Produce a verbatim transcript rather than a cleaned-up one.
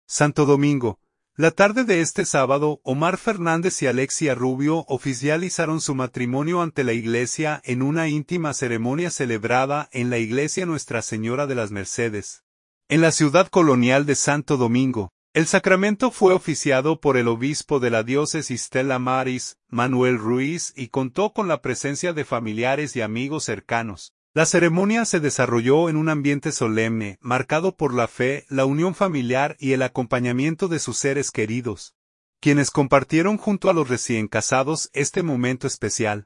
Santo Domingo. La tarde de este sábado, Omar Fernández y Alexia Rubio oficializaron su matrimonio ante la iglesia en una íntima ceremonia celebrada en la iglesia Nuestra Señora de las Mercedes, en la ciudad colonial de Santo Domingo. El sacramento fue oficiado por el obispo de la diócesis Stella Maris, Manuel Ruiz, y contó con la presencia de familiares y amigos cercanos. La ceremonia se desarrolló en un ambiente solemne, marcado por la fe, la unión familiar y el acompañamiento de sus seres queridos, quienes compartieron junto a los recién casados este momento especial.